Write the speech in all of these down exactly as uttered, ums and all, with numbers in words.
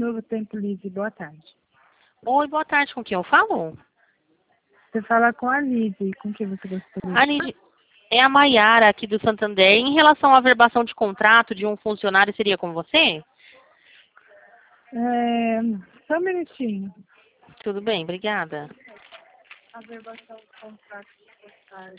Novo Tempo Livre, boa tarde. Oi, boa tarde, com quem eu falo? Você fala com a Lídia, com quem você gostaria? A Lídia, é a Maiara aqui do Santander. Em relação à averbação de contrato de um funcionário, seria com você? É, só um minutinho. Tudo bem, obrigada. Averbação de contrato de funcionário.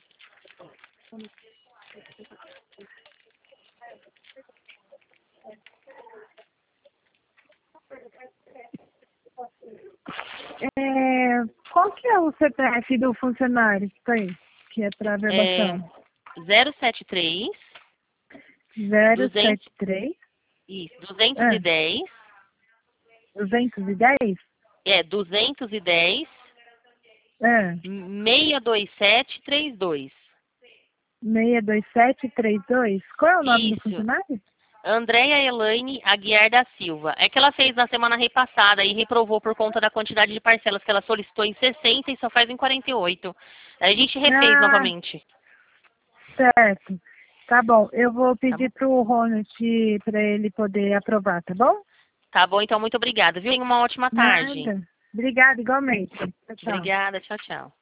É, qual que é o C P F do funcionário que tá aí, que é para É averbação? zero sete três, zero duzentos, sete três, isso, duzentos e ah, dez, duzentos e dez, é duzentos e dez, ah, seiscentos e vinte e sete, trinta e dois. seis dois sete três dois. Qual é o nome do Isso. funcionário? Andréia Elaine Aguiar da Silva. É que ela fez na semana repassada e reprovou por conta da quantidade de parcelas que ela solicitou em sessenta e só faz em quarenta e oito. Aí a gente refez Ah, novamente. certo. Tá bom, eu vou Tá bom? pedir pro Ronald para ele poder aprovar, tá bom? Tá bom, então muito obrigada, viu? Tenha uma ótima tarde. Nada. Obrigada, igualmente. Tchau, tchau. Obrigada, tchau, tchau.